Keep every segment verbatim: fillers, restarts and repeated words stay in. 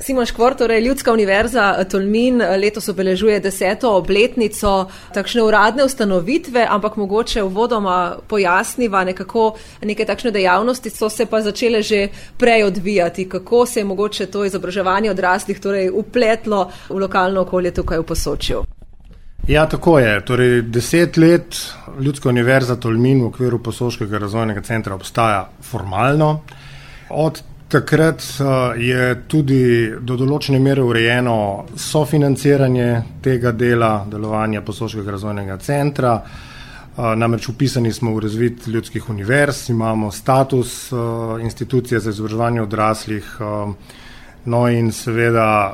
Simon Škvor, torej Ljudska univerza Tolmin letos obeležuje deseto obletnico takšne uradne ustanovitve, ampak mogoče uvodoma pojasniva nekako neke takšne dejavnosti, so se pa začele že prej odvijati. Kako se je mogoče to izobraževanje odraslih torej upletlo v lokalno okolje tukaj v Posočju? Ja, tako je. Torej, deset let Ljudska univerza Tolmin v okviru Posoškega razvojnega centra obstaja formalno. Od takrat je tudi do določene mere urejeno sofinanciranje tega dela delovanja Posoškega razvojnega centra. Namreč upisani smo v razvid ljudskih univerz, imamo status institucije za izobraževanje odraslih, no in seveda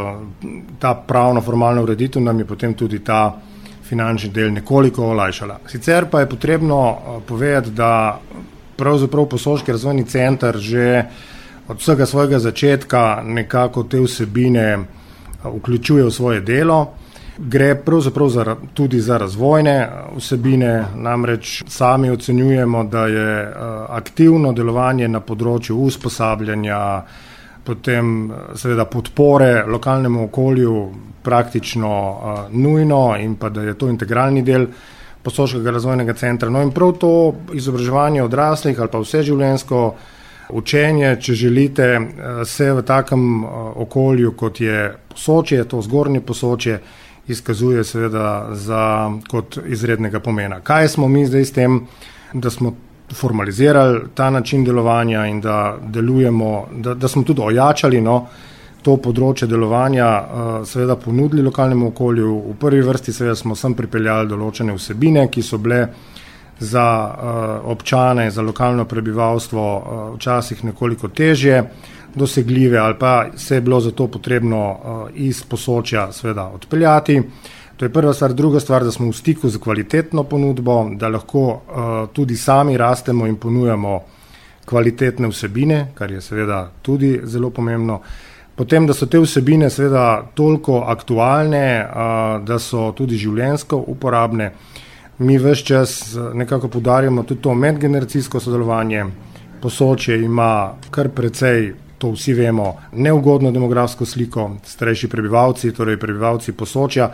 ta pravno formalna ureditev nam je potem tudi ta finančni del nekoliko olajšala. Sicer pa je potrebno povedati, da pravzaprav Posoški razvojni center že od vsega svojega začetka nekako te vsebine vključuje v svoje delo. Gre pravzaprav za, tudi za razvojne vsebine, namreč sami ocenjujemo, da je aktivno delovanje na področju usposabljanja, potem seveda podpore lokalnemu okolju praktično nujno in pa da je to integralni del Posoškega razvojnega centra. No in prav to izobraževanje odraslih ali pa vseživljenjsko učenje, če želite, se v takem okolju, kot je Posočje, to zgornje Posočje, izkazuje seveda za, kot izrednega pomena. Kaj smo mi zdaj s tem, da smo formalizirali ta način delovanja in da delujemo, da, da smo tudi ojačali no, to področje delovanja, seveda ponudili lokalnemu okolju. V prvi vrsti seveda smo sem pripeljali določene vsebine, ki so bile za občane, za lokalno prebivalstvo včasih nekoliko težje dosegljive ali pa se je bilo zato potrebno iz Posočja seveda odpeljati. To je prva stvar. Druga stvar, da smo v stiku z kvalitetno ponudbo, da lahko uh, tudi sami rastemo in ponujamo kvalitetne vsebine, kar je seveda tudi zelo pomembno. Potem, da so te vsebine seveda toliko aktualne, uh, da so tudi življenjsko uporabne. Mi ves čas nekako poudarjamo tudi to medgeneracijsko sodelovanje. Posočje ima kar precej, to vsi vemo, neugodno demografsko sliko, starejši prebivalci, torej prebivalci Posočja.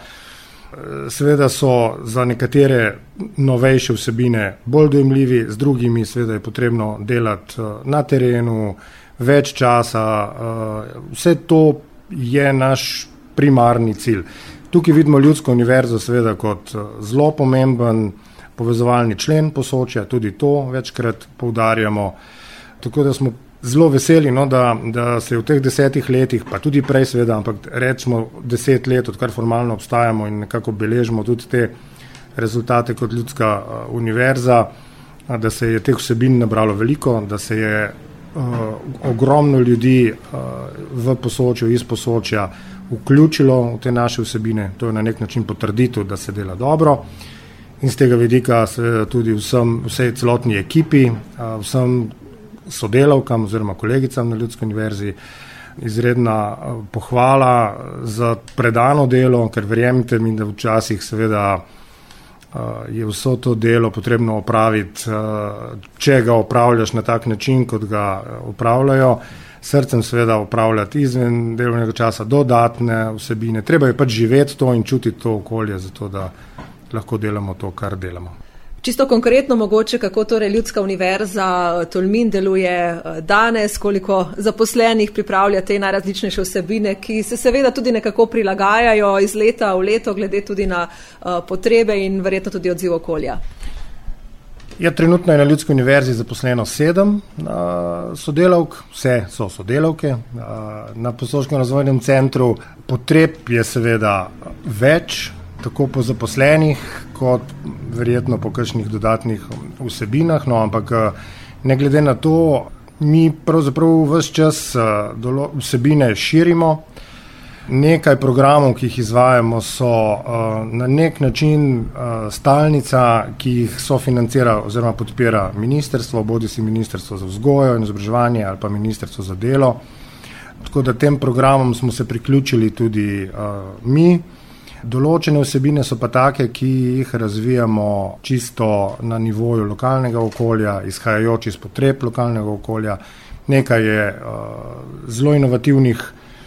Seveda so za nekatere novejše vsebine bolj dojemljivi, z drugimi seveda je potrebno delati na terenu, več časa. Vse to je naš primarni cilj. Tukaj vidimo Ljudsko univerzo seveda kot zelo pomemben povezovalni člen Posočja, tudi to večkrat poudarjamo. Tako da smo zelo veseli, no, da, da se v teh desetih letih, pa tudi prej seveda, ampak recimo deset let, odkar formalno obstajamo in nekako beležimo tudi te rezultate kot Ljudska univerza, da se je teh vsebin nabralo veliko, da se je uh, ogromno ljudi uh, v Posočju, iz Posočja vključilo v te naše vsebine. To je na nek način potrditev, da se dela dobro. In z tega vidika seveda tudi vsem, vsej celotni ekipi, uh, vsem sodelavkam oziroma kolegicam na Ljudski univerzi izredna pohvala za predano delo, ker verjemite mi, da včasih seveda je vso to delo potrebno opraviti, če ga opravljaš na tak način, kot ga opravljajo, srcem seveda opravljati izven delovnega časa dodatne vsebine. Treba je pač živeti to in čutiti to okolje, zato da lahko delamo to, kar delamo. Čisto konkretno mogoče, kako torej Ljudska univerza Tolmin deluje danes, koliko zaposlenih pripravlja te najrazličnejše vsebine, ki se seveda tudi nekako prilagajajo iz leta v leto, glede tudi na uh, potrebe in verjetno tudi odziv okolja. Ja, trenutno je na Ljudski univerzi zaposleno sedem uh, sodelavk, vse so sodelavke. Uh, na Posoškem razvojnem centru potreb je seveda več, tako po zaposlenih, kot verjetno po kakšnih dodatnih vsebinah, no, ampak ne glede na to, mi pravzaprav ves čas dolo, vsebine širimo. Nekaj programov, ki jih izvajamo, so na nek način stalnica, ki jih sofinancira oziroma podpira ministrstvo, bodisi ministrstvo za vzgojo in izobraževanje ali pa ministrstvo za delo. Tako da tem programom smo se priključili tudi mi. Določene vsebine so pa take, ki jih razvijamo čisto na nivoju lokalnega okolja, izhajajoč iz potreb lokalnega okolja. Nekaj je uh, zelo inovativnih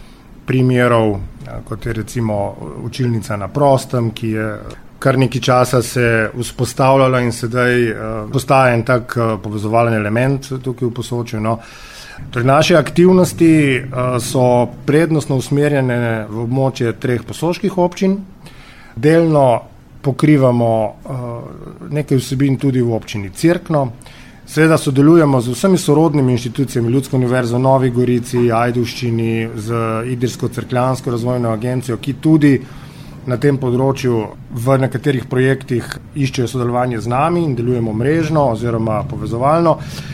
primerov, kot je recimo učilnica na prostem, ki je kar nekaj časa se vzpostavljala in sedaj postaja en tak povezovalen element tukaj v Posočju. No. Torej, naše aktivnosti so prednostno usmerjene v območje treh posoških občin. Delno pokrivamo nekaj vsebin tudi v občini Cerkno. Seveda sodelujemo z vsemi sorodnimi inštitucijami, Ljudsko univerzo v Novi Gorici, Ajdovščini, z Idrijsko-Cerkljansko razvojno agencijo, ki tudi na tem področju v nekaterih projektih iščejo sodelovanje z nami in delujemo mrežno oziroma povezovalno.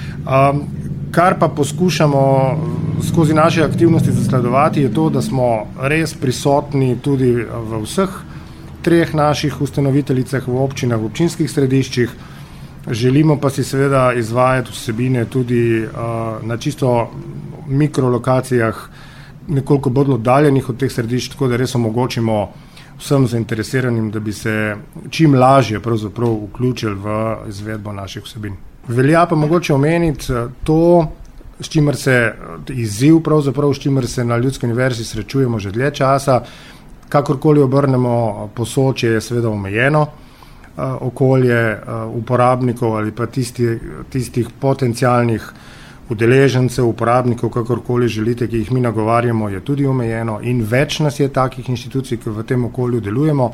Kar pa poskušamo skozi naše aktivnosti zasledovati, je to, da smo res prisotni tudi v vseh treh naših ustanoviteljicah v občinah, v občinskih središčih. Želimo pa si seveda izvajati vsebine tudi uh, na čisto mikrolokacijah, nekoliko bolj oddaljenih od teh središč, tako da res omogočimo vsem zainteresiranim, da bi se čim lažje pravzaprav vključili v izvedbo naših vsebin. Velja pa mogoče omeniti to, s čimer se izziv pravzaprav, s čimer se na Ljudski univerzi srečujemo že dlje časa. Kakorkoli obrnemo, Posočje je seveda omejeno okolje uporabnikov ali pa tisti, tistih potencialnih udeležencev, uporabnikov, kakorkoli želite, ki jih mi nagovarjamo, je tudi omejeno in več nas je takih inštitucij, ki v tem okolju delujemo.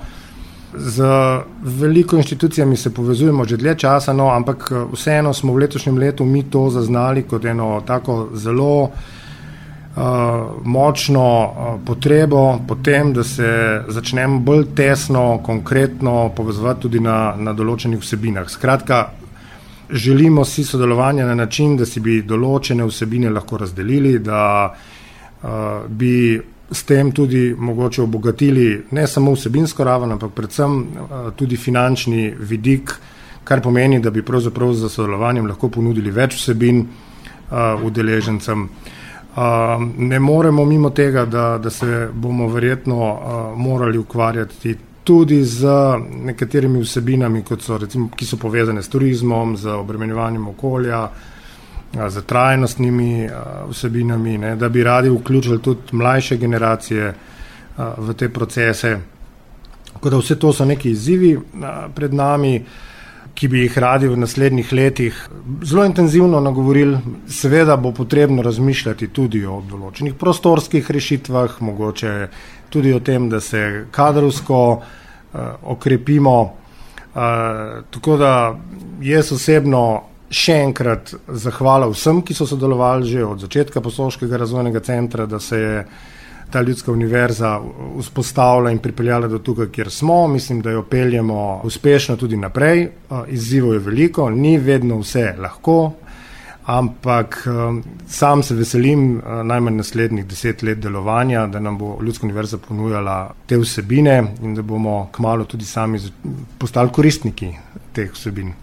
Z veliko inštitucijami se povezujemo že dlje časa, no, ampak vseeno smo v letošnjem letu mi to zaznali kot eno tako zelo uh, močno uh, potrebo po tem, da se začnemo bolj tesno, konkretno povezovati tudi na, na določenih vsebinah. Skratka, želimo si sodelovanje na način, da si bi določene vsebine lahko razdelili, da uh, bi s tem tudi mogoče obogatili ne samo vsebinsko raven, ampak predvsem uh, tudi finančni vidik, kar pomeni, da bi pravzaprav za sodelovanjem lahko ponudili več vsebin uh, udeležencem. Uh, ne moremo mimo tega, da, da se bomo verjetno uh, morali ukvarjati tudi z nekaterimi vsebinami, kot so, recimo, ki so povezane s turizmom, z obremenjevanjem okolja, z trajnostnimi vsebinami, ne, da bi radi vključili tudi mlajše generacije v te procese. Tako da vse to so neki izzivi pred nami, ki bi jih radi v naslednjih letih zelo intenzivno nagovorili. Seveda bo potrebno razmišljati tudi o določenih prostorskih rešitvah, mogoče tudi o tem, da se kadrovsko uh, okrepimo. Uh, tako da jaz osebno še enkrat zahvala vsem, ki so sodelovali že od začetka Posoškega razvojnega centra, da se je ta Ljudska univerza vzpostavila in pripeljala do tukaj, kjer smo. Mislim, da jo peljemo uspešno tudi naprej. Uh, izzivov je veliko, ni vedno vse lahko, ampak um, sam se veselim uh, najmanj naslednjih deset let delovanja, da nam bo Ljudska univerza ponujala te vsebine in da bomo kmalu tudi sami postali koristniki teh vsebin.